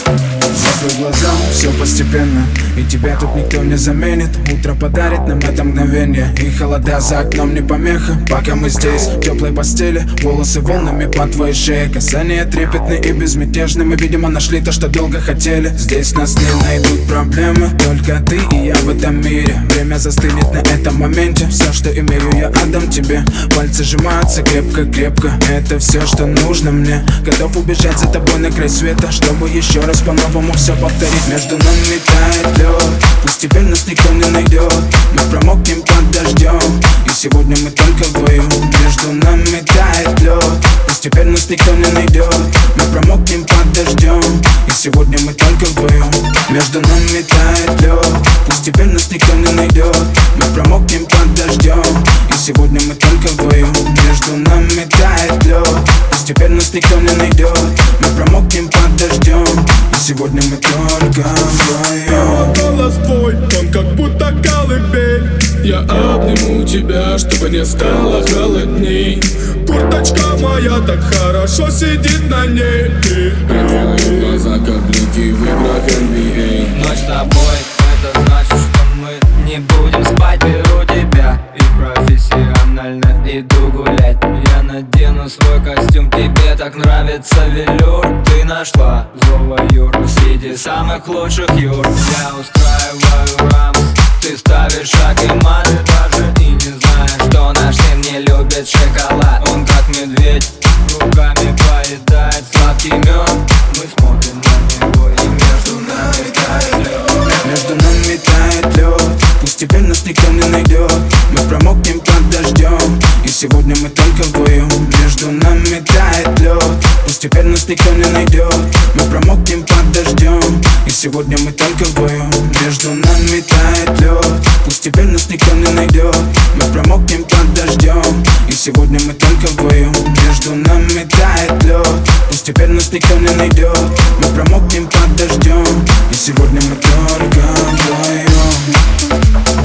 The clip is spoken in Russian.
Закрой глаза, все постепенно, и тебя тут никто не заменит. Утро подарит нам это мгновение, и холода за окном не помеха. Пока мы здесь, в теплой постели, волосы волнами по твоей шее. Касания трепетны и безмятежны, мы, видимо, нашли то, что долго хотели. Здесь нас не найдут проблемы, только ты и я в этом мире. Время застынет на этом моменте, все, что имею, я отдам тебе. Пальцы сжимаются крепко-крепко, это все, что нужно мне. Готов убежать за тобой на край света, чтобы еще раз по-новому все повторить. Между нами тает лед, пусть теперь нас никто не найдет. Мы промокнем под дождем, и сегодня мы только вдвоем. Между нами тает лед, пусть теперь нас никто не найдет. Мы промокнем под дождем, и сегодня мы только вдвоем. Между нами тает лед, пусть теперь нас никто не найдет. Мы промокнем под дождем, и сегодня мы только вдвоем. Между нами тает лед, пусть теперь нас никто не найдет. Мы промокнем под дождем, и сегодня мы только вдвоем. Голос твой, он как будто колыбель. Я обниму тебя, чтобы не стало холодней. Курточка моя так хорошо сидит на ней. Твои глаза как блики в играх NBA. Ночь с тобой, это значит, что мы не будем спать. Беру тебя и профессионально иду гулять. Я надену свой костюм, тебе так нравится велюр. Ты нашла злого Юру среди самых лучших Юр. Я устраиваю рамс, ты ставишь шаг и мат. Даже и не знаешь, что наш сын не любит шоколад. Он как медведь, руками поедает сладкий мед. Мы смотрим на него, и между нами тает лед. Между нами тает лед, пусть теперь нас никто не найдет. Мы промокнем под дождем, и сегодня мы только вдвоем. Между нами тает лед, пусть теперь нас никто не найдет. Мы промокнем под дождем, и сегодня мы только вдвоем. Между нами тает лед, пусть теперь нас никто не найдет. Мы промокнем под дождем, и сегодня мы только вдвоем. Между нами тает лед, пусть теперь нас никто не найдет. Мы промокнем под дождем, и сегодня мы только вдвоем.